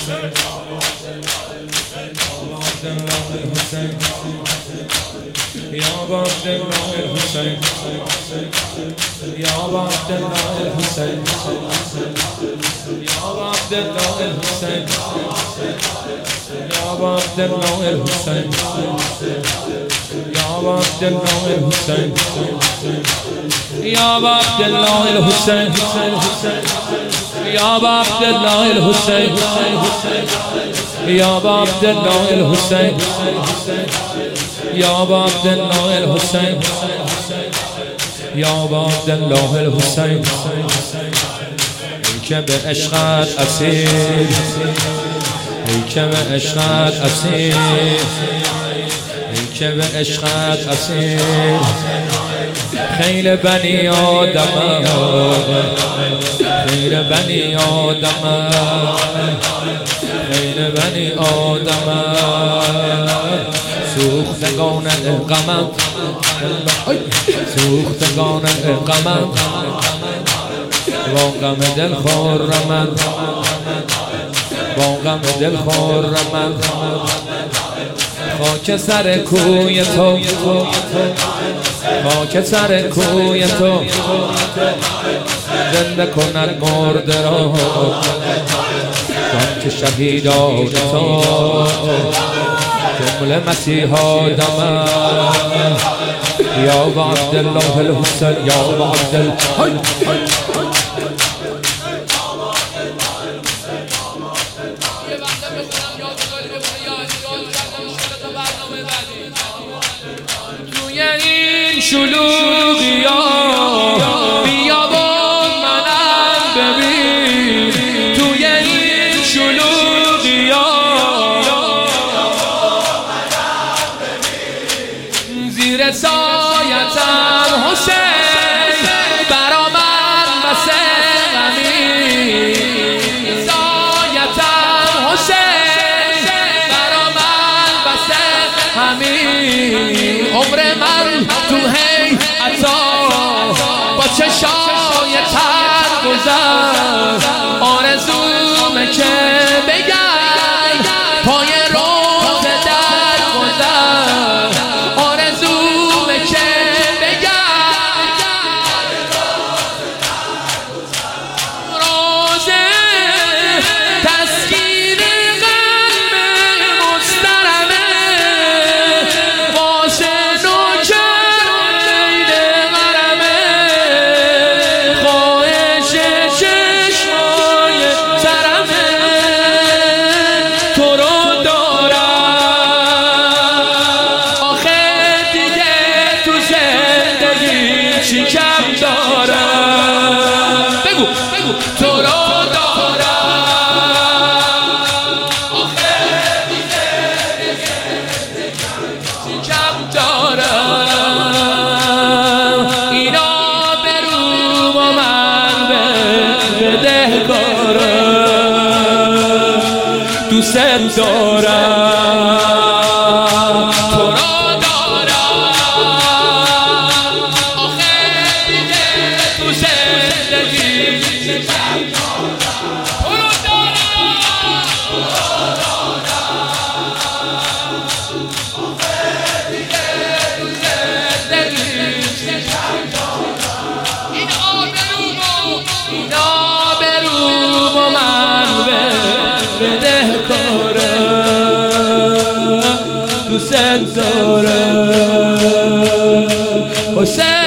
يا أبا عبد الله الحسين يا أبا عبد الله الحسين يا أبا عبد الله الحسين يا أبا عبد الله الحسين يا أبا عبد الله الحسين يا أبا عبد الله الحسين يا أبا عبد الله الحسين يا أبا عبد الله الحسين يا أبا عبد الله الحسين يا أبا عبد الله الحسين ای که به عشقت اسیر ای که به عشقت اسیر ای که به عشقت اسیر خیل بنی آدم خیل بنی آدم خیل بنی آدم سوختگان غمم سوختگان غمم با غم دل خورم با غم دل خورم خاک سر کوی تو خاک سر کوی تو زنده کند مرده را جان که شهیدان تو جمله مسیحا دم یا ابا عبدالله الحسین یا ابا عبدالله توی این شلوغی ها بیابان منم ببین توی این شلوغی ها زیر سایتم حسین برا من بسه غمی سایتم حسین برا من بسه غمی عمر من تو هیئتا با چشای تر گذشت آرزومه که بگم پای روز در گذشت آرزومه که بگم روزه تسکین قلب مسترمه واسه نوکر عید غرمه خواهش چشمای ترمه تو رو دارم آخه دیگه تو زندگی چی کم دارم بگو بگو تو رو دارم آخه دیگه چی کم دارم اینا به روم و من بدهکارم دوست دارم تو رو دارم آخه دیگه تو زندگی چی کم دارم تو رو این آبروم و من بدهکارم دوست دارم حسین